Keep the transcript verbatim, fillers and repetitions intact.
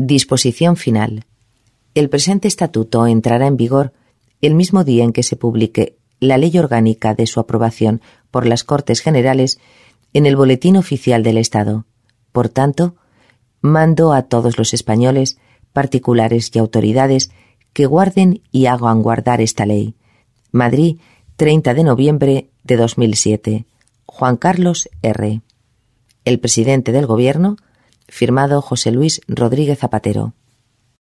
Disposición final. El presente estatuto entrará en vigor el mismo día en que se publique la ley orgánica de su aprobación por las Cortes Generales en el Boletín Oficial del Estado. Por tanto, mando a todos los españoles, particulares y autoridades, que guarden y hagan guardar esta ley. Madrid, treinta de noviembre de dos mil siete. Juan Carlos R. El presidente del Gobierno, firmado José Luis Rodríguez Zapatero.